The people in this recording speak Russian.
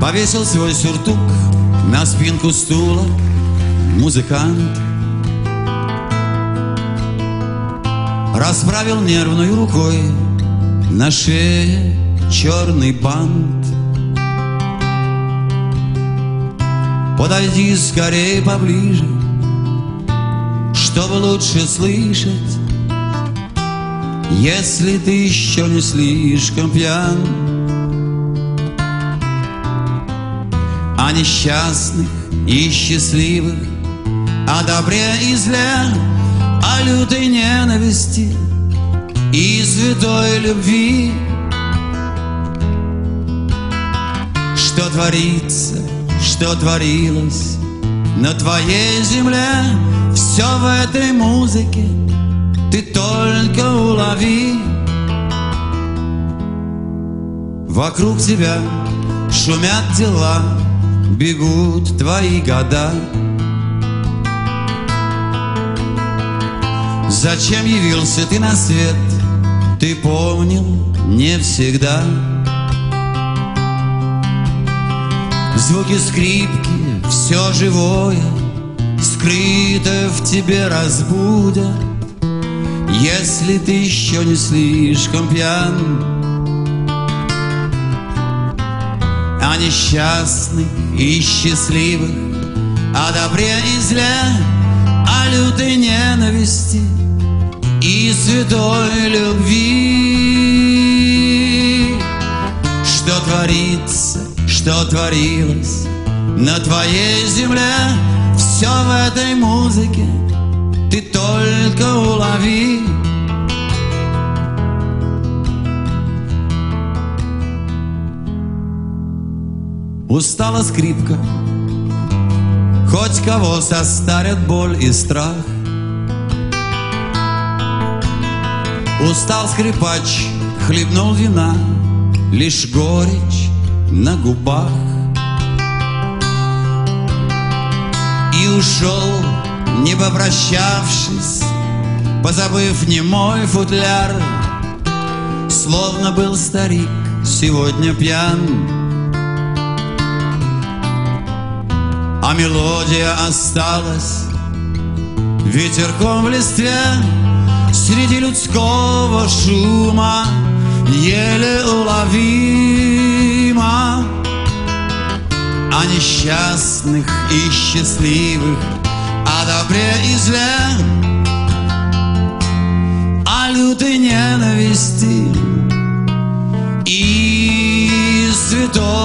Повесил свой сюртук на спинку стула музыкант. Расправил нервной рукой на шее черный бант. Подойди скорее поближе, чтобы лучше слышать, если ты еще не слишком пьян. О несчастных и счастливых, о добре и зле, о лютой ненависти и святой любви. Что творится, что творилось на твоей земле, все в этой музыке ты только улови. Вокруг тебя шумят дела, бегут твои года. Зачем явился ты на свет, ты помнил не всегда. Звуки скрипки, все живое, скрыто в тебе разбудят, если ты еще не слишком пьян. О несчастных и счастливых, о добре и зле, о лютой ненависти и святой любви. Что творится, что творилось на твоей земле, все в этой музыке ты только улови. Устала скрипка, хоть кого состарят боль и страх. Устал скрипач, хлебнул вина, лишь горечь на губах. И ушел, не попрощавшись, позабыв немой футляр, словно был старик сегодня пьян. А мелодия осталась ветерком в листве, среди людского шума еле уловима. О несчастных и счастливых, о добре и зле, о лютой ненависти и святой